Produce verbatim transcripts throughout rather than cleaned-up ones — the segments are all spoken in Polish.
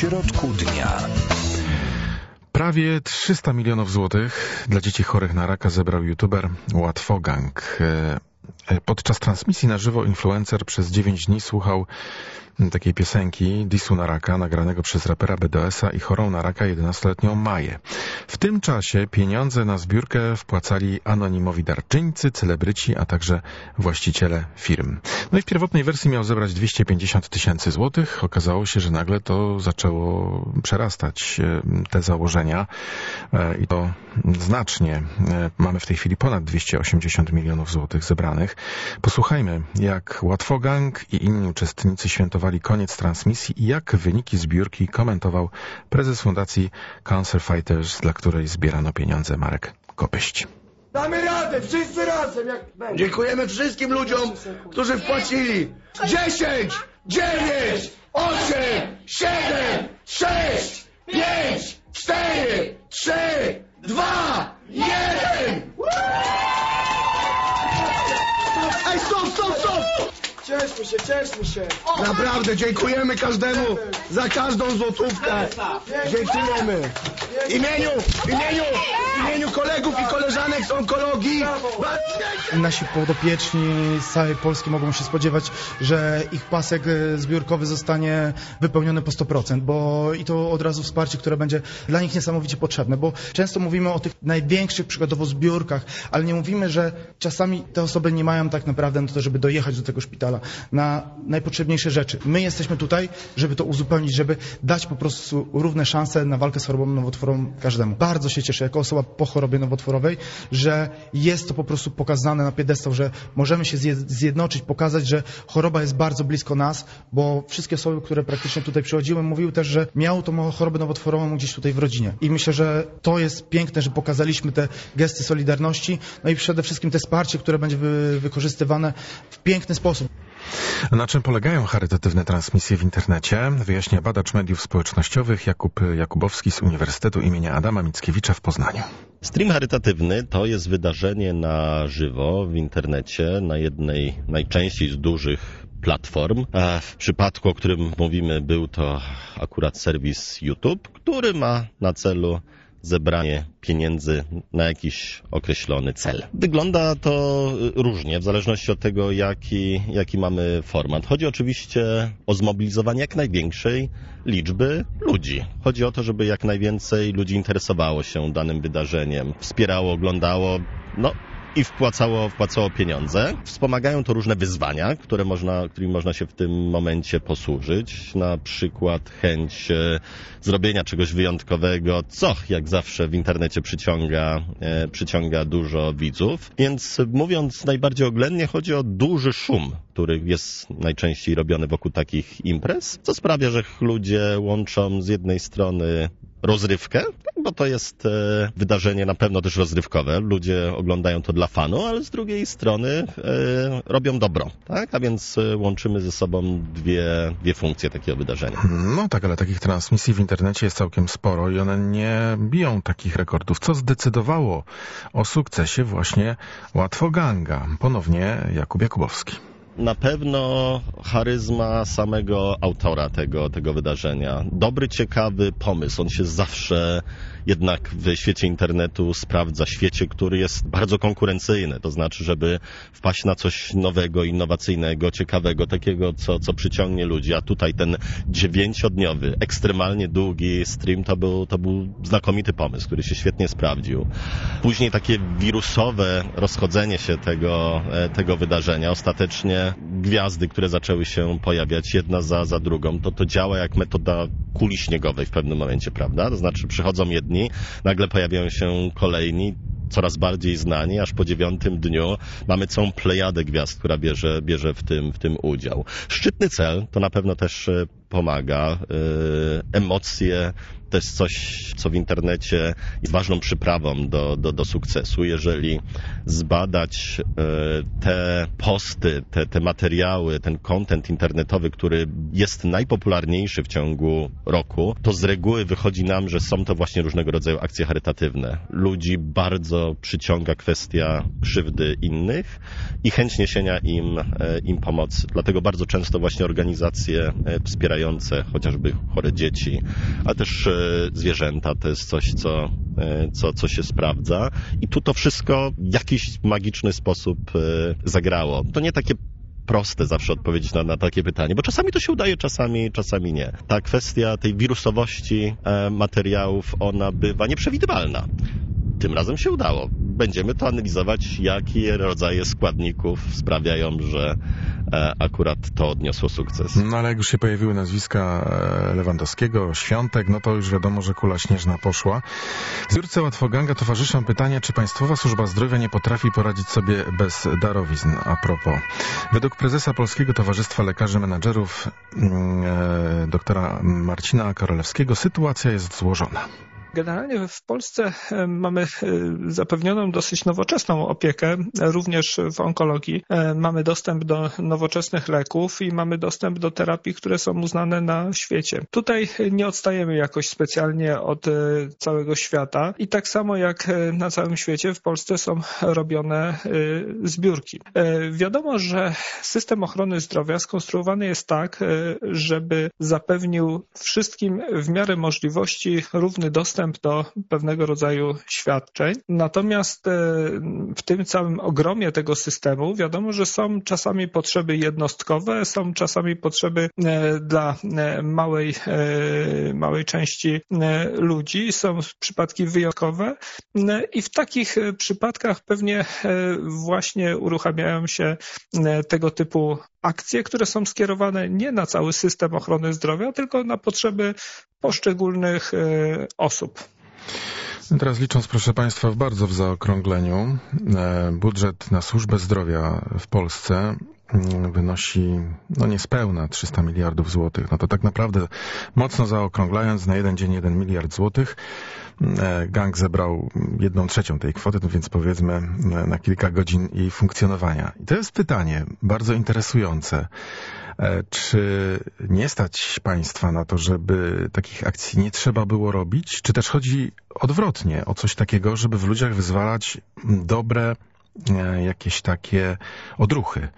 środku dnia. Prawie trzysta milionów złotych dla dzieci chorych na raka zebrał youtuber Łatwogang. Podczas transmisji na żywo influencer przez dziewięć dni słuchał takiej piosenki Disu na raka, nagranego przez rapera B D S a i chorą na raka jedenastoletnią Maję. W tym czasie pieniądze na zbiórkę wpłacali anonimowi darczyńcy, celebryci, a także właściciele firm. No i w pierwotnej wersji miał zebrać dwieście pięćdziesiąt tysięcy złotych. Okazało się, że nagle to zaczęło przerastać te założenia i to znacznie. Mamy w tej chwili ponad dwieście osiemdziesiąt milionów złotych zebranych. Posłuchajmy, jak Łatwogang i inni uczestnicy świętowali koniec transmisji i jak wyniki zbiórki komentował prezes fundacji Cancer Fighters, dla której zbierano pieniądze, Marek Kopyść. Damy radę, wszyscy razem, jak będzie. Dziękujemy wszystkim ludziom, którzy wpłacili. Dziesięć, dziewięć, osiem, siedem, sześć, pięć, cztery, trzy, dwa, jeden. Ej, stop, stop, stop! Cieszmy się, cieszmy się. Naprawdę, dziękujemy każdemu za każdą złotówkę. Dziękujemy. W imieniu, w imieniu, w imieniu kolegów i koleżanek z onkologii. Nasi podopieczni z całej Polski mogą się spodziewać, że ich pasek zbiórkowy zostanie wypełniony po sto procent, bo i to od razu wsparcie, które będzie dla nich niesamowicie potrzebne, bo często mówimy o tych największych przykładowo zbiórkach, ale nie mówimy, że czasami te osoby nie mają tak naprawdę na to, żeby dojechać do tego szpitala, na najpotrzebniejsze rzeczy. My jesteśmy tutaj, żeby to uzupełnić, żeby dać po prostu równe szanse na walkę z chorobą nowotworową każdemu. Bardzo się cieszę jako osoba po chorobie nowotworowej, że jest to po prostu pokazane na piedestał, że możemy się zjednoczyć, pokazać, że choroba jest bardzo blisko nas, bo wszystkie osoby, które praktycznie tutaj przychodziły, mówiły też, że miały tą chorobę nowotworową gdzieś tutaj w rodzinie. I myślę, że to jest piękne, że pokazaliśmy te gesty solidarności, no i przede wszystkim te wsparcie, które będzie wy wykorzystywane w piękny sposób. Na czym polegają charytatywne transmisje w internecie? Wyjaśnia badacz mediów społecznościowych Jakub Jakubowski z Uniwersytetu imienia Adama Mickiewicza w Poznaniu. Stream charytatywny to jest wydarzenie na żywo w internecie, na jednej najczęściej z dużych platform. A w przypadku, o którym mówimy, był to akurat serwis YouTube, który ma na celu zebranie pieniędzy na jakiś określony cel. Wygląda to różnie, w zależności od tego, jaki, jaki mamy format. Chodzi oczywiście o zmobilizowanie jak największej liczby ludzi. Chodzi o to, żeby jak najwięcej ludzi interesowało się danym wydarzeniem, wspierało, oglądało, no i wpłacało, wpłacało pieniądze. Wspomagają to różne wyzwania, które można, którymi można się w tym momencie posłużyć. Na przykład chęć e, zrobienia czegoś wyjątkowego, co jak zawsze w internecie przyciąga, e, przyciąga dużo widzów. Więc mówiąc najbardziej oględnie, chodzi o duży szum, który jest najczęściej robiony wokół takich imprez, co sprawia, że ludzie łączą z jednej strony rozrywkę, bo to jest e, wydarzenie na pewno też rozrywkowe. Ludzie oglądają to dla fanu, ale z drugiej strony e, robią dobro, tak? A więc e, łączymy ze sobą dwie, dwie funkcje takiego wydarzenia. No tak, ale takich transmisji w internecie jest całkiem sporo i one nie biją takich rekordów. Co zdecydowało o sukcesie właśnie Łatwoganga? Ponownie Jakub Jakubowski. Na pewno charyzma samego autora tego, tego wydarzenia. Dobry, ciekawy pomysł. On się zawsze jednak w świecie internetu sprawdza, świecie, który jest bardzo konkurencyjny. To znaczy, żeby wpaść na coś nowego, innowacyjnego, ciekawego, takiego, co, co przyciągnie ludzi. A tutaj ten dziewięciodniowy, ekstremalnie długi stream to był, to był znakomity pomysł, który się świetnie sprawdził. Później takie wirusowe rozchodzenie się tego, tego wydarzenia. Ostatecznie gwiazdy, które zaczęły się pojawiać jedna za, za drugą, to to działa jak metoda kuli śniegowej w pewnym momencie, prawda? To znaczy przychodzą jedni, nagle pojawiają się kolejni, coraz bardziej znani, aż po dziewiątym dniu mamy całą plejadę gwiazd, która bierze, bierze w tym, w tym udział. Szczytny cel to na pewno też pomaga. Emocje to jest coś, co w internecie jest ważną przyprawą do, do, do sukcesu. Jeżeli zbadać te posty, te, te materiały, ten content internetowy, który jest najpopularniejszy w ciągu roku, to z reguły wychodzi nam, że są to właśnie różnego rodzaju akcje charytatywne. Ludzi bardzo przyciąga kwestia krzywdy innych i chęć niesienia im, im pomocy. Dlatego bardzo często właśnie organizacje wspierają wspierające chociażby chore dzieci, ale też zwierzęta. To jest coś, co, co, co się sprawdza. I tu to wszystko w jakiś magiczny sposób zagrało. To nie takie proste zawsze odpowiedzieć na, na takie pytanie, bo czasami to się udaje, czasami, czasami nie. Ta kwestia tej wirusowości e, materiałów, ona bywa nieprzewidywalna. Tym razem się udało. Będziemy to analizować, jakie rodzaje składników sprawiają, że e, akurat to odniosło sukces. No ale jak już się pojawiły nazwiska Lewandowskiego, Świątek, no to już wiadomo, że kula śnieżna poszła. Zbiórce Łatwoganga towarzyszą pytania, czy Państwowa Służba Zdrowia nie potrafi poradzić sobie bez darowizn. A propos. Według prezesa Polskiego Towarzystwa Lekarzy Menadżerów e, doktora Marcina Karolewskiego sytuacja jest złożona. Generalnie w Polsce mamy zapewnioną dosyć nowoczesną opiekę, również w onkologii. Mamy dostęp do nowoczesnych leków i mamy dostęp do terapii, które są uznane na świecie. Tutaj nie odstajemy jakoś specjalnie od całego świata i tak samo jak na całym świecie w Polsce są robione zbiórki. Wiadomo, że system ochrony zdrowia skonstruowany jest tak, żeby zapewnił wszystkim w miarę możliwości równy dostęp do pewnego rodzaju świadczeń. Natomiast w tym całym ogromie tego systemu wiadomo, że są czasami potrzeby jednostkowe, są czasami potrzeby dla małej, małej części ludzi, są przypadki wyjątkowe i w takich przypadkach pewnie właśnie uruchamiają się tego typu akcje, które są skierowane nie na cały system ochrony zdrowia, tylko na potrzeby poszczególnych osób. Teraz licząc, proszę Państwa, bardzo w zaokrągleniu, budżet na służbę zdrowia w Polsce wynosi no niespełna trzysta miliardów złotych. No to tak naprawdę mocno zaokrąglając na jeden dzień jeden miliard złotych. Gang zebrał jedną trzecią tej kwoty, no więc powiedzmy na kilka godzin jej funkcjonowania. I to jest pytanie bardzo interesujące. Czy nie stać Państwa na to, żeby takich akcji nie trzeba było robić? Czy też chodzi odwrotnie o coś takiego, żeby w ludziach wyzwalać dobre jakieś takie odruchy?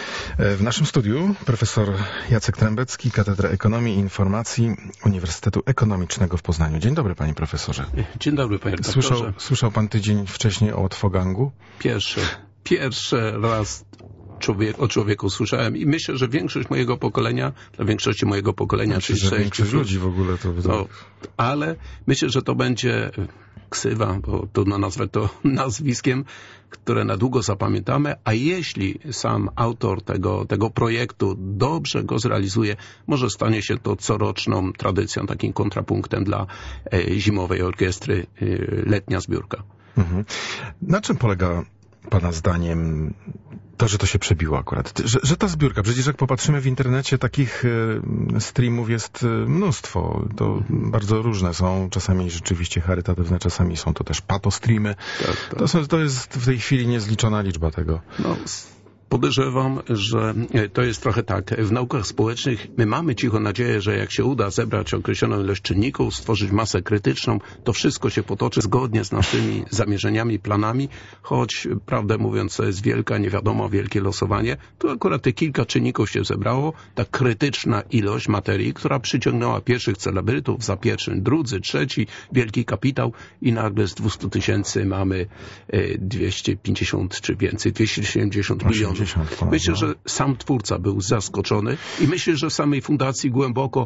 W naszym studiu profesor Jacek Trębecki, Katedra Ekonomii i Informacji Uniwersytetu Ekonomicznego w Poznaniu. Dzień dobry, panie profesorze. Dzień dobry, panie doktorze. Słyszał, słyszał pan tydzień wcześniej o Łatwogangu? Pierwszy, pierwszy raz człowiek, o człowieku słyszałem i myślę, że większość mojego pokolenia, dla większości mojego pokolenia, myślę, czyli że większość ludzi w ogóle to no, ale myślę, że to będzie ksywa, bo trudno nazwać to nazwiskiem, które na długo zapamiętamy, a jeśli sam autor tego, tego projektu dobrze go zrealizuje, może stanie się to coroczną tradycją, takim kontrapunktem dla e, zimowej orkiestry e, letnia zbiórka. Mhm. Na czym polega pana zdaniem to, że to się przebiło akurat? Że, że ta zbiórka, przecież jak popatrzymy w internecie, takich e, streamów jest mnóstwo. To bardzo różne są. Czasami rzeczywiście charytatywne, czasami są to też patostreamy. Tak, tak. To, są, to jest w tej chwili niezliczona liczba tego. No, podejrzewam, że to jest trochę tak. W naukach społecznych my mamy cicho nadzieję, że jak się uda zebrać określoną ilość czynników, stworzyć masę krytyczną, to wszystko się potoczy zgodnie z naszymi zamierzeniami, planami, choć prawdę mówiąc to jest wielka, nie wiadomo, wielkie losowanie. Tu akurat te kilka czynników się zebrało, ta krytyczna ilość materii, która przyciągnęła pierwszych celebrytów, za pierwszym, drudzy, trzeci, wielki kapitał i nagle z dwustu tysięcy mamy dwieście pięćdziesiąt czy więcej, dwieście siedemdziesiąt milionów. Myślę, że sam twórca był zaskoczony i myślę, że w samej fundacji głęboko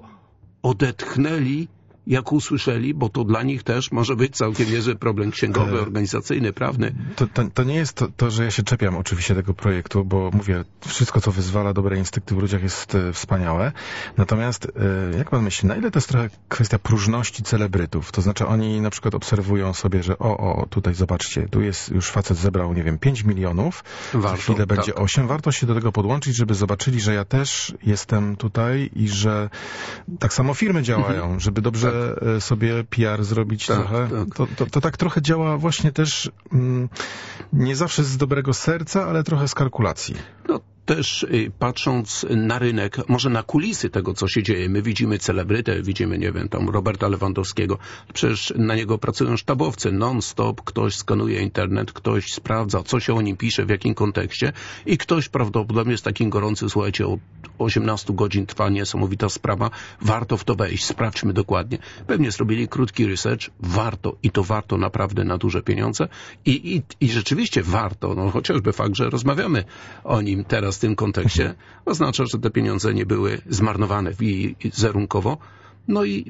odetchnęli, jak usłyszeli, bo to dla nich też może być całkiem niezły problem księgowy, organizacyjny, prawny. To, to, to nie jest to, to, że ja się czepiam oczywiście tego projektu, bo mówię, wszystko, co wyzwala dobre instynkty w ludziach jest e, wspaniałe. Natomiast, e, jak pan myśli, na ile to jest trochę kwestia próżności celebrytów? To znaczy oni na przykład obserwują sobie, że o, o, tutaj zobaczcie, tu jest już facet zebrał, nie wiem, pięć milionów, Warto, za chwilę będzie tak. osiem. Warto się do tego podłączyć, żeby zobaczyli, że ja też jestem tutaj i że tak samo firmy działają, mhm. żeby dobrze tak. sobie P R zrobić tak, trochę. Tak. To, to, to tak trochę działa właśnie też mm, nie zawsze z dobrego serca, ale trochę z kalkulacji. No, też patrząc na rynek, może na kulisy tego, co się dzieje, my widzimy celebrytę, widzimy, nie wiem, tam Roberta Lewandowskiego, przecież na niego pracują sztabowcy, non-stop, ktoś skanuje internet, ktoś sprawdza, co się o nim pisze, w jakim kontekście i ktoś prawdopodobnie jest takim gorący, słuchajcie, od osiemnastu godzin trwa niesamowita sprawa, warto w to wejść, sprawdźmy dokładnie. Pewnie zrobili krótki research, warto i to warto naprawdę na duże pieniądze i, i, i rzeczywiście warto, no chociażby fakt, że rozmawiamy o nim teraz w tym kontekście, oznacza, że te pieniądze nie były zmarnowane wizerunkowo. No i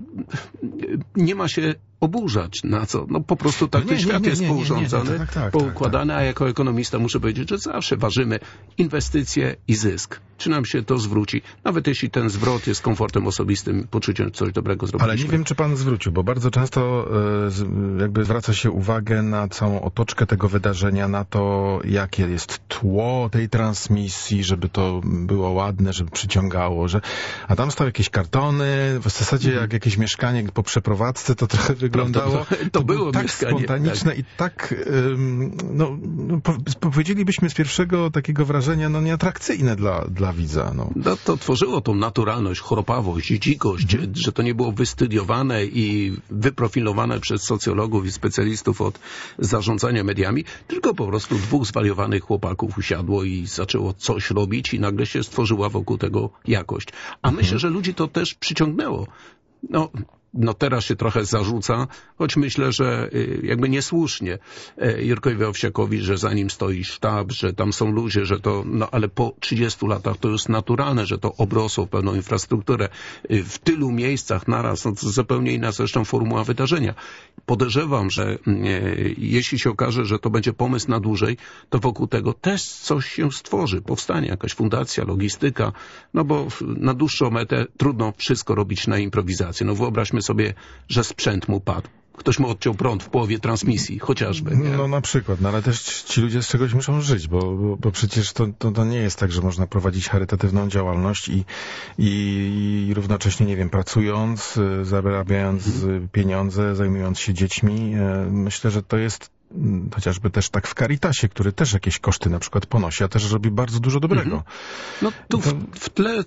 nie ma się oburzać na co. No po prostu tak no ten nie, świat nie, nie, jest nie, nie, pourządzony, nie, tak, tak, poukładany, tak, tak. A jako ekonomista muszę powiedzieć, że zawsze ważymy inwestycje i zysk. Czy nam się to zwróci? Nawet jeśli ten zwrot jest komfortem osobistym, poczuciem, coś dobrego zrobiliśmy. Ale nie wiem, czy pan zwrócił, bo bardzo często y, jakby zwraca się uwagę na całą otoczkę tego wydarzenia, na to, jakie jest tło tej transmisji, żeby to było ładne, żeby przyciągało, że a tam stały jakieś kartony, w zasadzie jak jakieś mieszkanie po przeprowadzce, to trochę wyglądało. To, to, to było tak mieszkanie, spontaniczne tak. I tak, ym, no, no po, powiedzielibyśmy z pierwszego takiego wrażenia, no nieatrakcyjne dla, dla widza. No. No, to tworzyło tą naturalność, choropawość, dzikość, mm. że to nie było wystudiowane i wyprofilowane przez socjologów i specjalistów od zarządzania mediami, tylko po prostu dwóch zwariowanych chłopaków usiadło i zaczęło coś robić i nagle się stworzyła wokół tego jakość. A mm. myślę, że ludzi to też przyciągnęło. No, no teraz się trochę zarzuca, choć myślę, że jakby niesłusznie Jurkowi Owsiakowi, że za nim stoi sztab, że tam są ludzie, że to, no ale po trzydziestu latach to jest naturalne, że to obrosło pewną infrastrukturę w tylu miejscach naraz, no to zupełnie inna zresztą formuła wydarzenia. Podejrzewam, że e, jeśli się okaże, że to będzie pomysł na dłużej, to wokół tego też coś się stworzy, powstanie jakaś fundacja, logistyka, no bo na dłuższą metę trudno wszystko robić na improwizację. No wyobraźmy sobie, że sprzęt mu padł. Ktoś mu odciął prąd w połowie transmisji, chociażby. Nie? No na przykład, no ale też ci ludzie z czegoś muszą żyć, bo, bo, bo przecież to, to, to nie jest tak, że można prowadzić charytatywną działalność i, i, i równocześnie, nie wiem, pracując, zarabiając mhm. pieniądze, zajmując się dziećmi. Myślę, że to jest chociażby też tak w Caritasie, który też jakieś koszty na przykład ponosi, a też robi bardzo dużo dobrego. Mhm. No tu w, w tle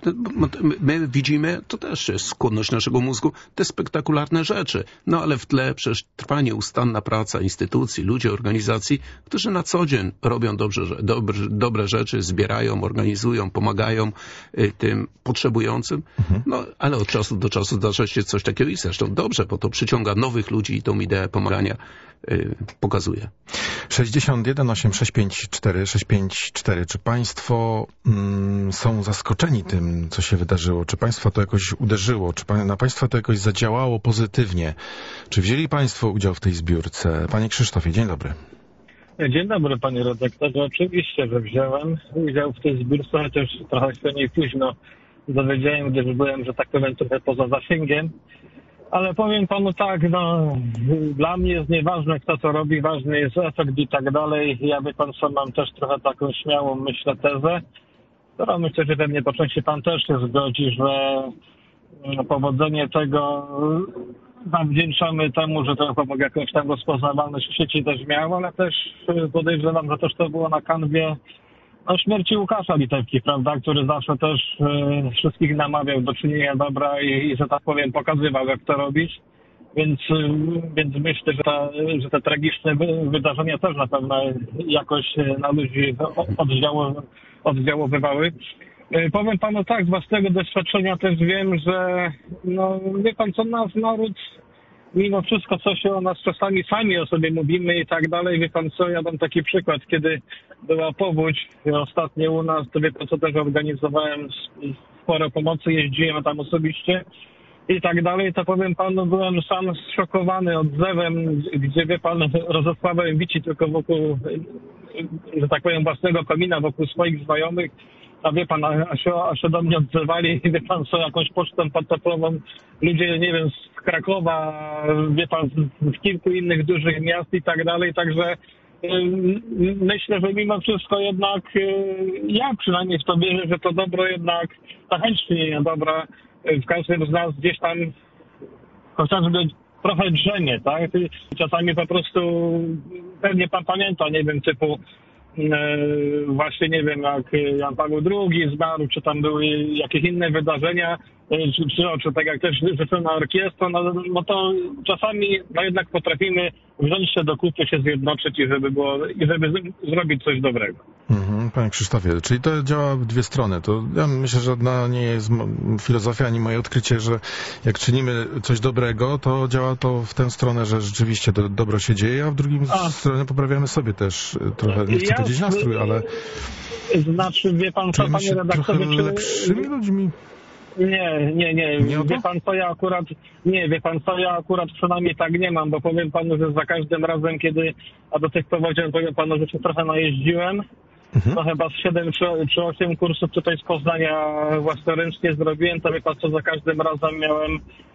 my widzimy, to też jest skłonność naszego mózgu, te spektakularne rzeczy. No ale w tle przecież trwa nieustanna praca instytucji, ludzi, organizacji, którzy na co dzień robią dobrze, dobre, dobre rzeczy, zbierają, organizują, pomagają y, tym potrzebującym. Mhm. No ale od czasu do czasu zdarza się coś takiego i zresztą dobrze, bo to przyciąga nowych ludzi i tą ideę pomagania y, pokazuje. sześćdziesiąt jeden osiem sześć pięć cztery sześć pięć cztery. Czy państwo mm, są zaskoczeni tym, co się wydarzyło? Czy państwa to jakoś uderzyło? Czy pa, na państwa to jakoś zadziałało pozytywnie? Czy wzięli państwo udział w tej zbiórce? Panie Krzysztofie, dzień dobry. Dzień dobry, panie redaktorze. Oczywiście, że wziąłem udział w tej zbiórce, chociaż trochę się nie późno dowiedziałem, gdyż byłem, że tak powiem, trochę poza zasięgiem. Ale powiem panu tak, no, dla mnie jest nieważne, kto to robi, ważny jest efekt i tak dalej. Ja, wie pan, sam mam też trochę taką śmiałą, myślę, tezę, którą myślę, że pewnie po części pan też się zgodzi, że powodzenie tego zawdzięczamy temu, że to jakąś tam rozpoznawalność w sieci też miało, ale też podejrzewam, że też to było na kanwie no, śmierci Łukasza Litewki, prawda, który zawsze też y, wszystkich namawiał do czynienia dobra i, i, że tak powiem, pokazywał, jak to robić. Więc, y, więc myślę, że, ta, że te tragiczne wy, wydarzenia też na pewno jakoś na ludzi oddziały, oddziaływały. Y, powiem panu tak, z własnego doświadczenia też wiem, że no, wie pan co, nasz naród, mimo wszystko, co się o nas czasami sami o sobie mówimy i tak dalej, wie pan co, ja dam taki przykład, kiedy była powódź ostatnio u nas, to wie pan co, też organizowałem sporo pomocy, jeździłem tam osobiście i tak dalej, to powiem panu, byłem sam zszokowany odzewem, gdzie wie pan, rozesłałem bici tylko wokół, że tak powiem, własnego komina, wokół swoich znajomych. A wie pan, a się, a się do mnie odzywali, wie pan co, jakąś pocztą pantoflową, ludzie, nie wiem, z Krakowa, wie pan, z, z kilku innych dużych miast i tak dalej, także y, myślę, że mimo wszystko jednak, y, ja przynajmniej w to wierzę, że to dobro jednak, ta chęć czynienia dobra y, w każdym z nas gdzieś tam chociażby trochę drzemie, tak? Czasami po prostu, pewnie pan pamięta, nie wiem, typu właśnie nie wiem, jak Jan Paweł drugi zmarł, czy tam były jakieś inne wydarzenia, czy, czy, czy tak jak też rzeczona orkiestra, no, no to czasami no jednak potrafimy wziąć się do kupy, się zjednoczyć i żeby było, i żeby z, zrobić coś dobrego. Mhm, panie Krzysztofie, czyli to działa w dwie strony. To ja myślę, że na nie jest filozofia ani moje odkrycie, że jak czynimy coś dobrego, to działa to w tę stronę, że rzeczywiście to dobro się dzieje, a w drugim a. stronie poprawiamy sobie też trochę, nie chcę ja powiedzieć nastrój, ale... Znaczy, wie pan co, panie redaktorze, czy... lepszymi ludźmi? Nie, nie, nie. nie wie pan co, ja akurat nie, wie pan co, ja akurat przynajmniej tak nie mam, bo powiem panu, że za każdym razem, kiedy, a do tych prowadziłem, powiem panu, że się trochę najeździłem, mhm. to chyba z siedem czy osiem kursów tutaj z Poznania własnoręcznie zrobiłem, to wie pan co, za każdym razem miałem,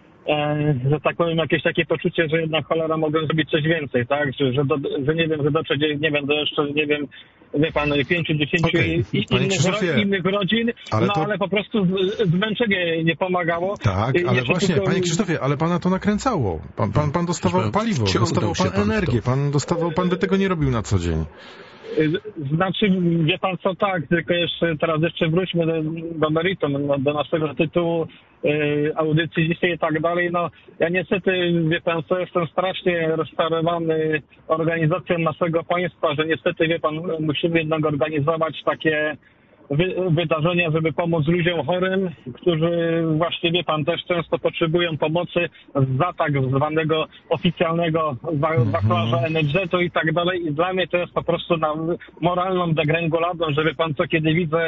e, że tak powiem, jakieś takie poczucie, że jednak cholera mogłem zrobić coś więcej, tak, że, że, do, że nie wiem, że dotrzeć, nie wiem, do jeszcze, nie wiem, wie pan, pięciu, dziesięciu okay. innych, innych rodzin, ale no to... ale po prostu zmęczenie nie pomagało. Tak, ale właśnie, tylko... panie Krzysztofie, ale pana to nakręcało. Pan, pan, pan dostawał paliwo, dostawał pan, pan energię, pan dostawał, pan by tego nie robił na co dzień. Znaczy, wie pan co, tak, tylko jeszcze teraz jeszcze wróćmy do, do meritum, do naszego tytułu y, audycji dzisiaj i tak dalej. No, ja niestety, wie pan co, jestem strasznie rozczarowany organizacją naszego państwa, że niestety, wie pan, musimy jednak organizować takie wy, wydarzenia, żeby pomóc ludziom chorym, którzy właśnie, wie pan, też często potrzebują pomocy za tak zwanego oficjalnego wachlarza N F Z-u i tak dalej. I dla mnie to jest po prostu na moralną degrengoladą, że wie pan co, kiedy widzę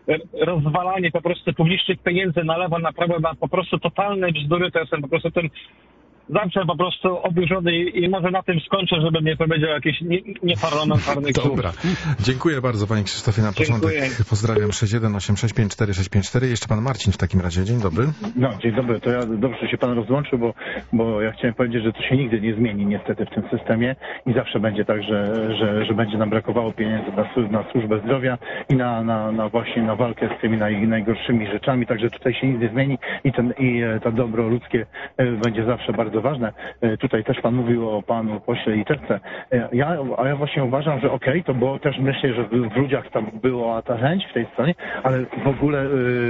rozwalanie po prostu publicznych pieniędzy na lewo, na prawo, na po prostu totalne bzdury, to jestem po prostu tym zawsze po prostu oburzony i może na tym skończę, żebym nie powiedział jakichś nieparlamentarnych słów. Dobra, dziękuję bardzo panie Krzysztofie. Na początek dziękuję. Pozdrawiam sześć jeden osiem sześć pięć cztery sześć pięć cztery. Jeszcze pan Marcin w takim razie. Dzień dobry. No, dzień dobry. To ja dobrze się pan rozłączył, bo, bo ja chciałem powiedzieć, że to się nigdy nie zmieni niestety w tym systemie i zawsze będzie tak, że, że, że będzie nam brakowało pieniędzy na, na służbę zdrowia i na, na, na właśnie na walkę z tymi naj, najgorszymi rzeczami. Także tutaj się nic nie zmieni i, ten, i to dobro ludzkie będzie zawsze bardzo ważne. Tutaj też pan mówił o panu pośle Literce. Ja, a ja właśnie uważam, że okej, okay, to było też, myślę, że w, w ludziach tam była ta chęć w tej stronie, ale w ogóle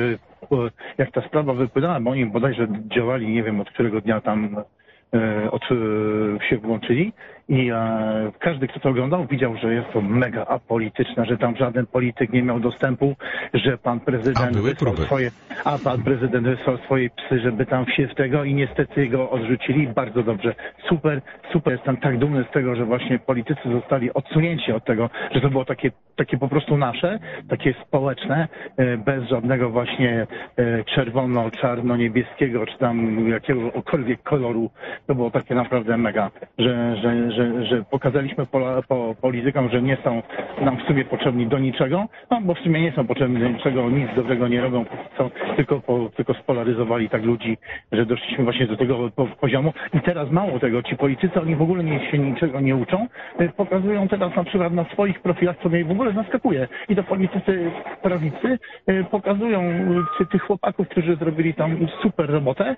yy, jak ta sprawa wypłynęła, bo oni bodajże działali, nie wiem od którego dnia tam yy, od, yy, się włączyli i e, każdy, kto to oglądał, widział, że jest to mega apolityczne, że tam żaden polityk nie miał dostępu, że pan prezydent a, wysłał swoje, a pan prezydent wysłał swoje psy, żeby tam się w tego i niestety go odrzucili. Bardzo dobrze. Super, super. Jestem tak dumny z tego, że właśnie politycy zostali odsunięci od tego, że to było takie, takie po prostu nasze, takie społeczne, e, bez żadnego właśnie e, czerwono, czarno, niebieskiego, czy tam jakiegokolwiek koloru. To było takie naprawdę mega, że, że, że Że, że pokazaliśmy pola, po, politykom, że nie są nam w sumie potrzebni do niczego, no bo w sumie nie są potrzebni do niczego, nic dobrego nie robią, są, tylko, po, tylko spolaryzowali tak ludzi, że doszliśmy właśnie do tego poziomu. I teraz mało tego, ci politycy, oni w ogóle nie, się niczego nie uczą, pokazują teraz na przykład na swoich profilach, co mnie w ogóle zaskakuje. I to politycy prawicy pokazują tych chłopaków, którzy zrobili tam super robotę,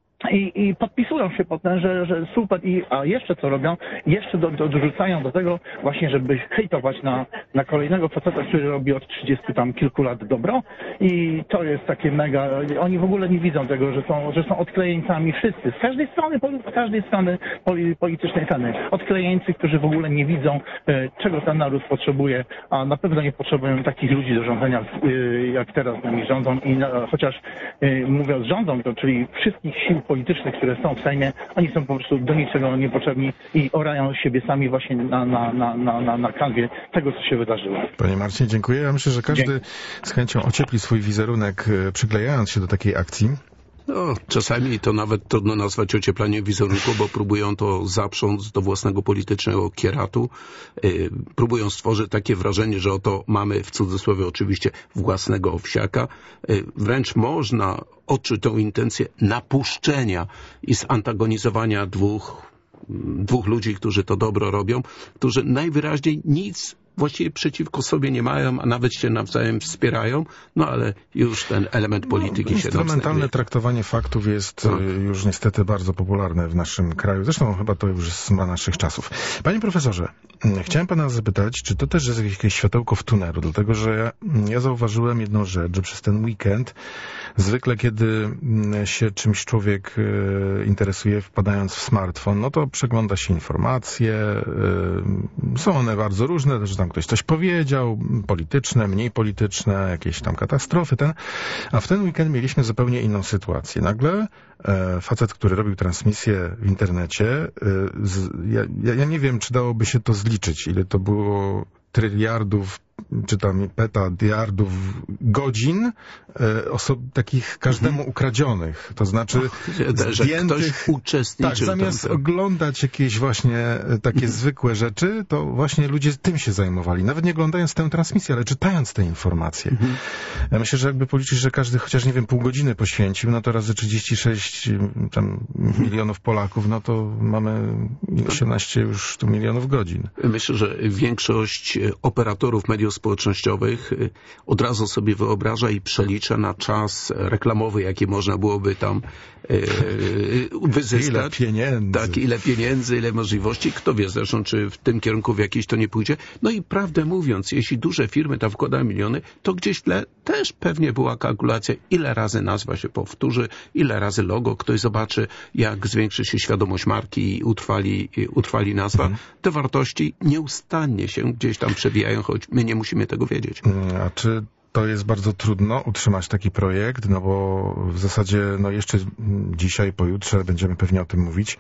I, I podpisują się potem, że, że super, i, a jeszcze co robią? Jeszcze do, do, dorzucają do tego właśnie, żeby hejtować na, na kolejnego faceta, który robi od trzydziestu tam kilku lat dobro i to jest takie mega, oni w ogóle nie widzą tego, że są, że są odklejeńcami wszyscy, z każdej strony, z każdej strony poli, politycznej strony. Odklejeńcy, którzy w ogóle nie widzą, e, czego ten naród potrzebuje, a na pewno nie potrzebują takich ludzi do rządzenia, e, jak teraz nami rządzą i na, chociaż e, mówiąc rządzą, to czyli wszystkich sił politycznych, które są w Sejmie, oni są po prostu do niczego niepotrzebni i orają siebie sami właśnie na, na, na, na, na, na kanwie tego, co się wydarzyło. Panie Marcinie, dziękuję. Ja myślę, że każdy Dzięki. z chęcią ociepli swój wizerunek, przyklejając się do takiej akcji. No, czasami to nawet trudno nazwać ocieplaniem wizerunku, bo próbują to zaprząc do własnego politycznego kieratu. Yy, próbują stworzyć takie wrażenie, że oto mamy w cudzysłowie oczywiście własnego owsiaka. Yy, wręcz można odczuć tą intencję napuszczenia i zantagonizowania dwóch dwóch ludzi, którzy to dobro robią, którzy najwyraźniej nic właściwie przeciwko sobie nie mają, a nawet się nawzajem wspierają, no ale już ten element polityki no, się instrumentalne traktowanie faktów jest tak. już niestety bardzo popularne w naszym kraju. Zresztą chyba to już jest dla naszych czasów. Panie profesorze, chciałem pana zapytać, czy to też jest jakieś światełko w tunelu, dlatego że ja, ja zauważyłem jedną rzecz, że przez ten weekend zwykle kiedy się czymś człowiek interesuje, wpadając w smartfon, no to przegląda się informacje, są one bardzo różne, że tam ktoś coś powiedział, polityczne, mniej polityczne, jakieś tam katastrofy, ten. A w ten weekend mieliśmy zupełnie inną sytuację. Nagle e, facet, który robił transmisję w internecie, e, z, ja, ja nie wiem, czy dałoby się to zliczyć, ile to było tryliardów, czy tam petadiardów godzin e, osób takich każdemu ukradzionych. To znaczy Och, zdjętych, że ktoś uczestniczył. Tak, zamiast tam, oglądać jakieś właśnie takie zwykłe rzeczy, to właśnie ludzie tym się zajmowali. Nawet nie oglądając tę transmisję, ale czytając te informacje. Mhm. Ja myślę, że jakby policzyć, że każdy chociaż, nie wiem, pół godziny poświęcił, no to razy trzydzieści sześć tam milionów Polaków, no to mamy osiemnaście już tu milionów godzin. Myślę, że większość operatorów mediów społecznościowych od razu sobie wyobraża i przelicza na czas reklamowy, jaki można byłoby tam e, wyzyskać. Ile pieniędzy. Tak, ile pieniędzy, ile możliwości. Kto wie zresztą, czy w tym kierunku w jakiś to nie pójdzie. No i prawdę mówiąc, jeśli duże firmy tam wkładają miliony, to gdzieś w tle też pewnie była kalkulacja, ile razy nazwa się powtórzy, ile razy logo, ktoś zobaczy, jak zwiększy się świadomość marki i utrwali, utrwali nazwa. Hmm. Te wartości nieustannie się gdzieś tam przewijają, choć my nie musimy tego wiedzieć. A czy to jest bardzo trudno utrzymać taki projekt? No bo w zasadzie no jeszcze dzisiaj, pojutrze będziemy pewnie o tym mówić,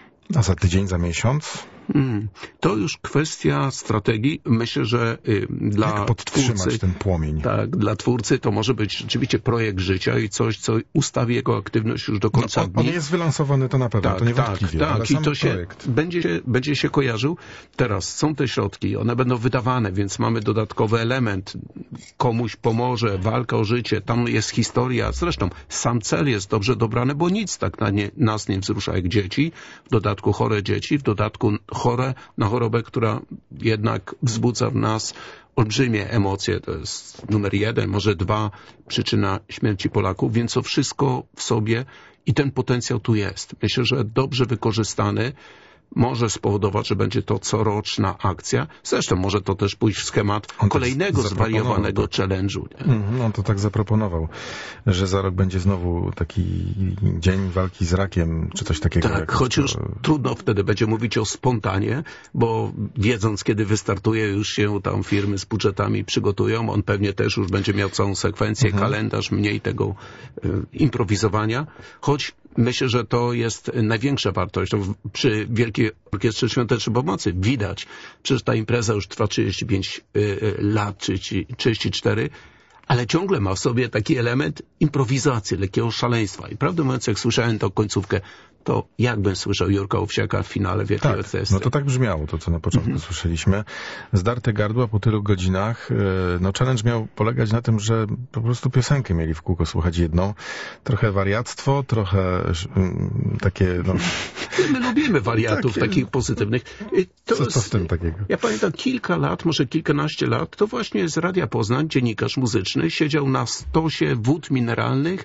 a za tydzień, za miesiąc? Hmm. To już kwestia strategii. Myślę, że y, dla Jak podtrzymać twórcy, ten płomień? Tak, dla twórcy to może być rzeczywiście projekt życia i coś, co ustawi jego aktywność już do końca no, on, dni. On jest wylansowany, to na pewno, tak, to niewątpliwie, tak, ale tak. sam I to się projekt. będzie, się, będzie się kojarzył. Teraz są te środki, one będą wydawane, więc mamy dodatkowy element. Komuś pomoże, walka o życie, tam jest historia. Zresztą sam cel jest dobrze dobrany, bo nic tak na nie, nas nie wzrusza jak dzieci. W dodatku chore dzieci, w dodatku chore na chorobę, która jednak wzbudza w nas olbrzymie emocje. To jest numer jeden, może dwa, przyczyna śmierci Polaków, więc to wszystko w sobie i ten potencjał tu jest. Myślę, że dobrze wykorzystany może spowodować, że będzie to coroczna akcja. Zresztą może to też pójść w schemat On kolejnego zwariowanego tak. challenge'u. Nie? On to tak zaproponował, że za rok będzie znowu taki dzień walki z rakiem, czy coś takiego. Tak, choć już to... trudno wtedy będzie mówić o spontanie, bo wiedząc, kiedy wystartuje, już się tam firmy z budżetami przygotują. On pewnie też już będzie miał całą sekwencję, mhm. kalendarz, mniej tego y, improwizowania. Choć myślę, że to jest największa wartość. To przy Wielkiej Orkiestrze Świątecznej Pomocy widać, przecież ta impreza już trwa trzydzieści pięć lat, trzydzieści cztery, ale ciągle ma w sobie taki element improwizacji, lekkiego szaleństwa. I prawdę mówiąc, jak słyszałem tą końcówkę, to jakbym słyszał Jurka Owsiaka w finale Wielkiej tak, Orkiestry. No to tak brzmiało, to co na początku mm-hmm. słyszeliśmy. Zdarte gardła po tylu godzinach. No challenge miał polegać na tym, że po prostu piosenkę mieli w kółko słuchać jedną. Trochę wariactwo, trochę um, takie... No... My lubimy wariatów takie... takich pozytywnych. To co, co w tym takiego? Ja pamiętam kilka lat, może kilkanaście lat, to właśnie z Radia Poznań dziennikarz muzyczny siedział na stosie wód mineralnych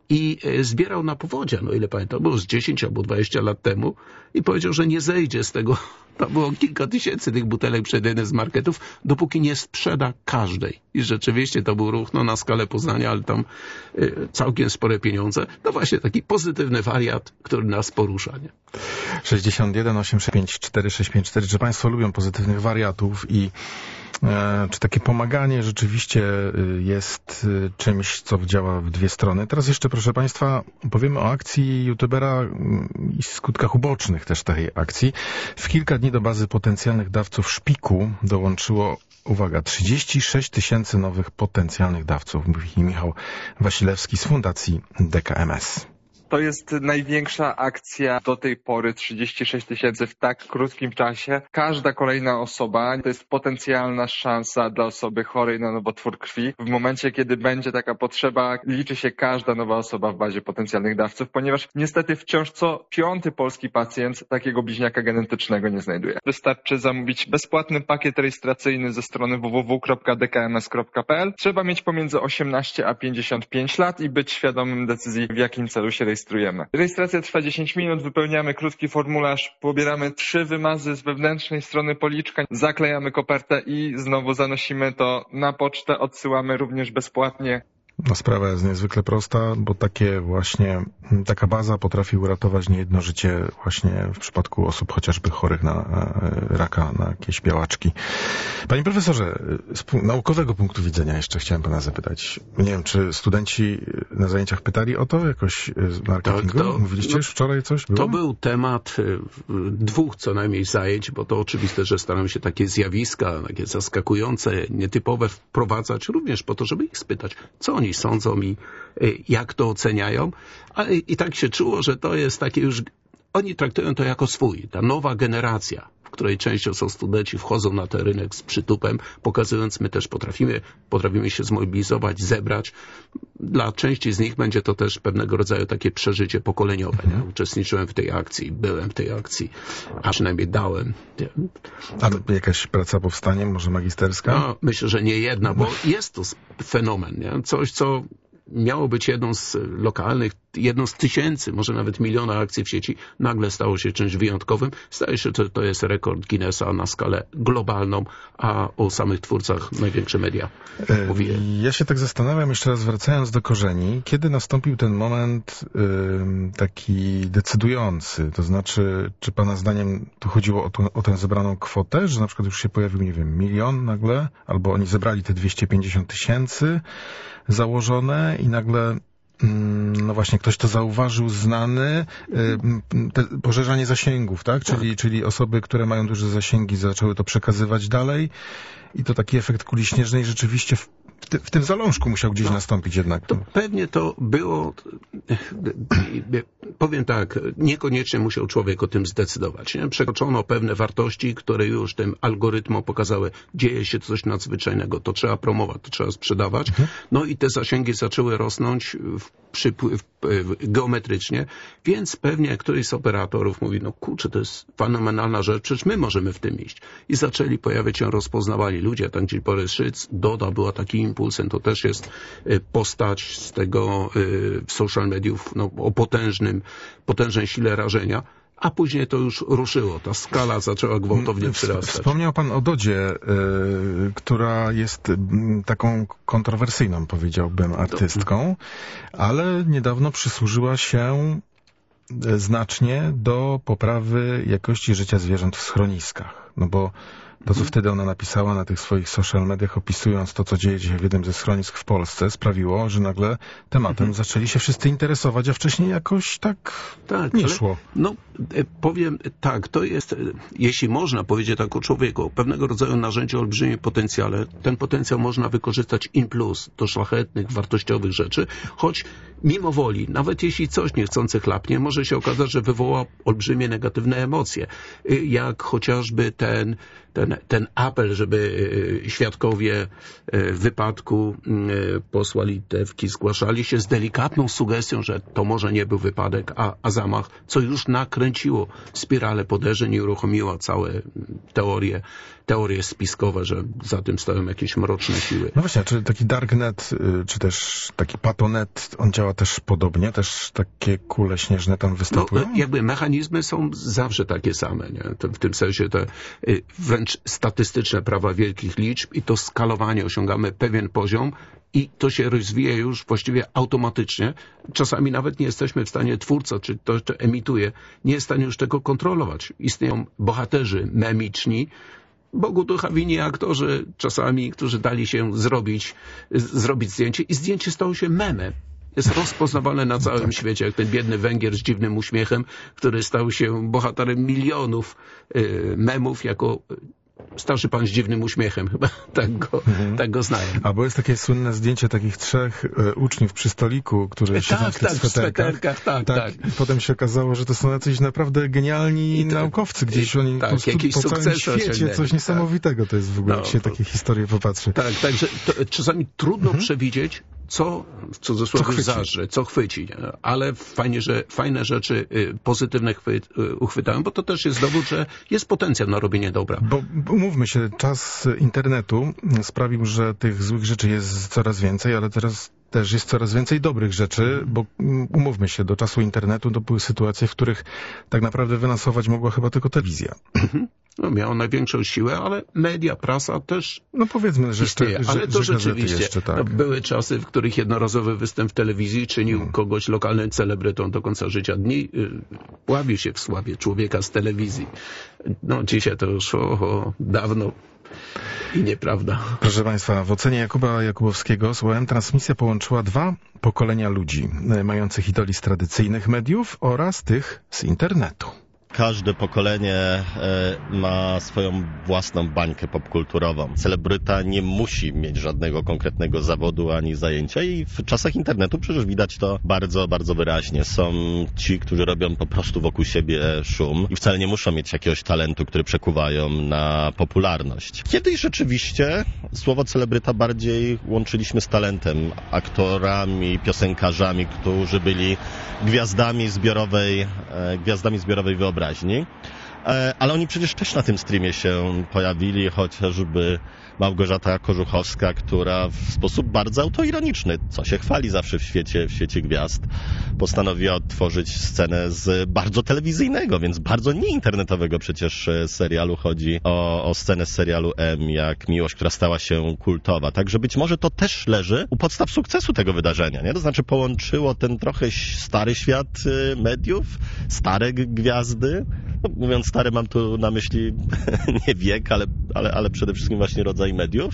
i zbierał na powodzia, no ile pamiętam, było z dziesięć albo dwadzieścia lat temu i powiedział, że nie zejdzie z tego, tam było kilka tysięcy tych butelek przed jednym z marketów, dopóki nie sprzeda każdej. I rzeczywiście to był ruch no, na skalę Poznania, ale tam y, całkiem spore pieniądze. No właśnie taki pozytywny wariat, który nas porusza. Nie? sześćdziesiąt jeden osiem pięć cztery sześć pięć cztery. Czy Państwo lubią pozytywnych wariatów i e, czy takie pomaganie rzeczywiście jest czymś, co działa w dwie strony? Teraz jeszcze, proszę Państwa, powiemy o akcji youtubera i skutkach ubocznych też tej akcji. W kilka dni do bazy potencjalnych dawców szpiku dołączyło, uwaga, trzydzieści sześć tysięcy nowych potencjalnych dawców, mówi Michał Wasilewski z Fundacji D K M S. To jest największa akcja do tej pory, trzydzieści sześć tysięcy w tak krótkim czasie. Każda kolejna osoba to jest potencjalna szansa dla osoby chorej na nowotwór krwi. W momencie, kiedy będzie taka potrzeba, liczy się każda nowa osoba w bazie potencjalnych dawców, ponieważ niestety wciąż co piąty polski pacjent takiego bliźniaka genetycznego nie znajduje. Wystarczy zamówić bezpłatny pakiet rejestracyjny ze strony w w w kropka d k m s kropka p l. Trzeba mieć pomiędzy osiemnaście a pięćdziesiąt pięć lat i być świadomym decyzji, w jakim celu się rejestrujemy. Rejestracja trwa dziesięć minut, wypełniamy krótki formularz, pobieramy trzy wymazy z wewnętrznej strony policzka, zaklejamy kopertę i znowu zanosimy to na pocztę, odsyłamy również bezpłatnie. No, sprawa jest niezwykle prosta, bo takie właśnie, taka baza potrafi uratować niejedno życie właśnie w przypadku osób chociażby chorych na raka, na jakieś białaczki. Panie profesorze, z naukowego punktu widzenia jeszcze chciałem pana zapytać. Nie wiem, czy studenci na zajęciach pytali o to jakoś z marketingu? Tak, to, Mówiliście no, już wczoraj coś? Było? To był temat dwóch co najmniej zajęć, bo to oczywiste, że staram się takie zjawiska, takie zaskakujące, nietypowe wprowadzać również po to, żeby ich spytać, co oni sądzą i jak to oceniają. A i tak się czuło, że to jest takie już, oni traktują to jako swój, ta nowa generacja, w której częścią są studenci, wchodzą na ten rynek z przytupem, pokazując, my też potrafimy, potrafimy się zmobilizować, zebrać. Dla części z nich będzie to też pewnego rodzaju takie przeżycie pokoleniowe. Mhm. Ja uczestniczyłem w tej akcji, byłem w tej akcji, a przynajmniej dałem. A jakaś praca powstanie, może magisterska? No, myślę, że nie jedna, bo jest to fenomen, nie? Coś, co miało być jedną z lokalnych, jedną z tysięcy, może nawet miliona akcji w sieci, nagle stało się czymś wyjątkowym. Staje się, że to jest rekord Guinnessa na skalę globalną, a o samych twórcach największe media mówiły. Ja się tak zastanawiam, jeszcze raz wracając do korzeni, kiedy nastąpił ten moment y, taki decydujący? To znaczy, czy pana zdaniem to chodziło o, to, o tę zebraną kwotę, że na przykład już się pojawił, nie wiem, milion nagle, albo oni zebrali te dwieście pięćdziesiąt tysięcy założone i nagle no właśnie ktoś to zauważył, znany, te poszerzanie zasięgów, tak? Czyli, tak. czyli osoby, które mają duże zasięgi, zaczęły to przekazywać dalej i to taki efekt kuli śnieżnej rzeczywiście w, w, ty, w tym zalążku musiał gdzieś no, nastąpić jednak. To pewnie to było, powiem tak, niekoniecznie musiał człowiek o tym zdecydować. Nie? Przekroczono pewne wartości, które już tym algorytmom pokazały, dzieje się coś nadzwyczajnego, to trzeba promować, to trzeba sprzedawać. Mhm. No i te zasięgi zaczęły rosnąć w przypływ geometrycznie, więc pewnie któryś z operatorów mówi, no kurczę, to jest fenomenalna rzecz, przecież my możemy w tym iść. I zaczęli pojawiać się rozpoznawali ludzie, tak gdzie Borys Szyc, Doda była takim impulsem, to też jest postać z tego y, social mediów no, o potężnym, potężnej sile rażenia. A później to już ruszyło. Ta skala zaczęła gwałtownie przyrastać. Wspomniał pan o Dodzie, y, która jest y, taką kontrowersyjną, powiedziałbym, artystką, ale niedawno przysłużyła się y, znacznie do poprawy jakości życia zwierząt w schroniskach. No bo to, co wtedy ona napisała na tych swoich social mediach, opisując to, co dzieje się w jednym ze schronisk w Polsce, sprawiło, że nagle tematem mhm. zaczęli się wszyscy interesować, a wcześniej jakoś tak, tak nie szło. No, powiem tak, to jest, jeśli można powiedzieć tak o człowieku, o pewnego rodzaju narzędzie o olbrzymim potencjale, ten potencjał można wykorzystać in plus do szlachetnych, wartościowych rzeczy, choć mimo woli, nawet jeśli coś niechcący chlapnie, może się okazać, że wywoła olbrzymie negatywne emocje, jak chociażby ten Ten, ten apel, żeby świadkowie wypadku posła Litewki zgłaszali się z delikatną sugestią, że to może nie był wypadek, a, a zamach, co już nakręciło spiralę podejrzeń i uruchomiło całe teorie, teorie spiskowe, że za tym stoją jakieś mroczne siły. No właśnie, czy taki darknet, czy też taki patonet, on działa też podobnie? Też takie kule śnieżne tam występują? No, jakby mechanizmy są zawsze takie same, nie? W tym sensie te wręcz statystyczne prawa wielkich liczb i to skalowanie, osiągamy pewien poziom i to się rozwija już właściwie automatycznie. Czasami nawet nie jesteśmy w stanie, twórca, czy to, co emituje, nie jest w stanie już tego kontrolować. Istnieją bohaterzy memiczni, Bogu ducha winni aktorzy czasami, którzy dali się zrobić, zrobić zdjęcie i zdjęcie stało się memem. Jest rozpoznawalne na całym świecie, jak ten biedny Węgier z dziwnym uśmiechem, który stał się bohaterem milionów y, memów jako starszy pan z dziwnym uśmiechem, chyba tak go, mhm. tak go znają. Albo jest takie słynne zdjęcie takich trzech e, uczniów przy stoliku, którzy siedzą tak, w tych tak, sweterkach. w sweterkach tak, tak. I potem się okazało, że to są jacyś naprawdę genialni to, naukowcy, gdzieś i, oni tak, po, prostu po całym świecie, osiągnęli. coś niesamowitego to jest w ogóle, no, jak się takie historie popatrzy. Tak, także to, czasami trudno mhm. przewidzieć, co w cudzysłowie zażre, co chwyci, nie? Ale fajnie, że fajne rzeczy y, pozytywne chwyt, y, uchwytają, bo to też jest dowód, że jest potencjał na robienie dobra. Bo umówmy się, czas internetu sprawił, że tych złych rzeczy jest coraz więcej, ale teraz też jest coraz więcej dobrych rzeczy, bo umówmy się, do czasu internetu to były sytuacje, w których tak naprawdę wynasować mogła chyba tylko telewizja. No, miało największą siłę, ale media, prasa też no powiedzmy, że istnieje. Jeszcze, ale to że rzeczywiście jeszcze, tak. no, były czasy, w których jednorazowy występ w telewizji czynił hmm. kogoś lokalnym celebrytą do końca życia dni. Ławi się w sławie człowieka z telewizji. No dzisiaj to już o, o, dawno i nieprawda. Proszę Państwa, w ocenie Jakuba Jakubowskiego słowem transmisja połączyła dwa pokolenia ludzi, mających idoli z tradycyjnych mediów oraz tych z internetu. Każde pokolenie e, ma swoją własną bańkę popkulturową. Celebryta nie musi mieć żadnego konkretnego zawodu ani zajęcia i w czasach internetu przecież widać to bardzo, bardzo wyraźnie. Są ci, którzy robią po prostu wokół siebie szum i wcale nie muszą mieć jakiegoś talentu, który przekuwają na popularność. Kiedyś rzeczywiście słowo celebryta bardziej łączyliśmy z talentem, aktorami, piosenkarzami, którzy byli gwiazdami zbiorowej, e, gwiazdami zbiorowej wyobraźni. Ale oni przecież też na tym streamie się pojawili, chociażby Małgorzata Korzuchowska, która w sposób bardzo autoironiczny, co się chwali zawsze w świecie, w świecie gwiazd, postanowiła odtworzyć scenę z bardzo telewizyjnego, więc bardzo nieinternetowego przecież serialu. Chodzi o, o scenę z serialu M, jak Miłość, która stała się kultowa. Także być może to też leży u podstaw sukcesu tego wydarzenia, nie? To znaczy połączyło ten trochę stary świat mediów, stare gwiazdy. No, mówiąc stare, mam tu na myśli nie wiek, ale, ale, ale przede wszystkim właśnie rodzaj mediów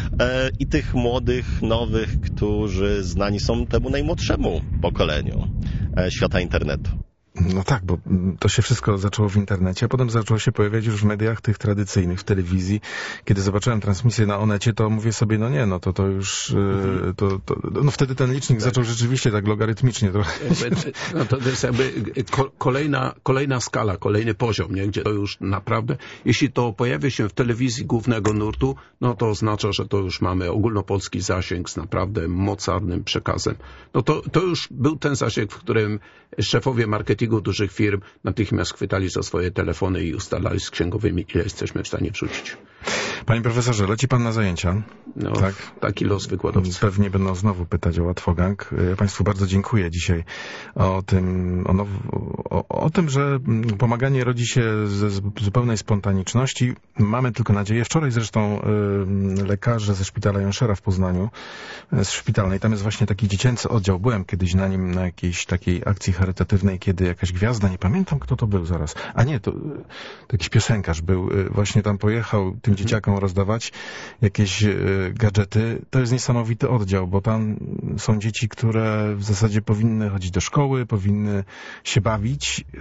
e, i tych młodych, nowych, którzy znani są temu najmłodszemu pokoleniu e, świata internetu. No tak, bo to się wszystko zaczęło w internecie, a potem zaczęło się pojawiać już w mediach tych tradycyjnych, w telewizji. Kiedy zobaczyłem transmisję na Onecie, to mówię sobie, no nie, no to to już, mhm. to, to, no wtedy ten licznik tak. zaczął rzeczywiście tak logarytmicznie trochę. No to, to jest jakby kolejna, kolejna skala, kolejny poziom, nie? Gdzie to już naprawdę, jeśli to pojawia się w telewizji głównego nurtu, no to oznacza, że to już mamy ogólnopolski zasięg z naprawdę mocarnym przekazem. No to, to już był ten zasięg, w którym szefowie marketingu dużych firm natychmiast chwytali za swoje telefony i ustalali z księgowymi, ile jesteśmy w stanie wrzucić. Panie profesorze, leci pan na zajęcia? No, tak? Taki los wykładowcy. Pewnie będą znowu pytać o Łatwogang. Ja Państwu bardzo dziękuję dzisiaj o tym, o, now, o, o tym, że pomaganie rodzi się ze zupełnej spontaniczności. Mamy tylko nadzieję. Wczoraj zresztą y, lekarze ze szpitala Jonszera w Poznaniu, z szpitalnej, tam jest właśnie taki dziecięcy oddział. Byłem kiedyś na nim na jakiejś takiej akcji charytatywnej, kiedy jakaś gwiazda, nie pamiętam kto to był zaraz. A nie, to, to jakiś piosenkarz był. Właśnie tam pojechał tym dzieciakom rozdawać jakieś y, gadżety. To jest niesamowity oddział, bo tam są dzieci, które w zasadzie powinny chodzić do szkoły, powinny się bawić, y,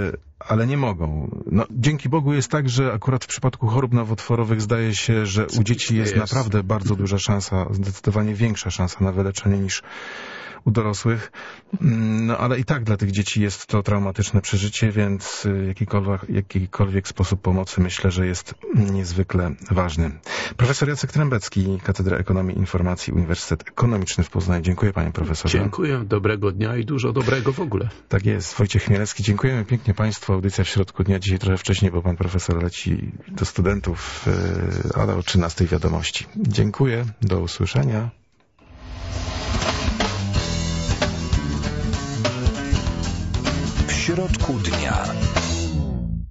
ale nie mogą. No, dzięki Bogu jest tak, że akurat w przypadku chorób nowotworowych zdaje się, że u dzieci jest, jest naprawdę bardzo duża szansa, zdecydowanie większa szansa na wyleczenie niż u dorosłych, no ale i tak dla tych dzieci jest to traumatyczne przeżycie, więc jakikolwiek, jakikolwiek sposób pomocy myślę, że jest niezwykle ważny. Profesor Jacek Trębecki, Katedra Ekonomii i Informacji, Uniwersytet Ekonomiczny w Poznaniu. Dziękuję panie profesorze. Dziękuję, dobrego dnia i dużo dobrego w ogóle. Tak jest, Wojciech Chmielewski. Dziękujemy pięknie państwu. Audycja w środku dnia, dzisiaj trochę wcześniej, bo pan profesor leci do studentów, ale o trzynastej wiadomości. Dziękuję, do usłyszenia. W środku dnia.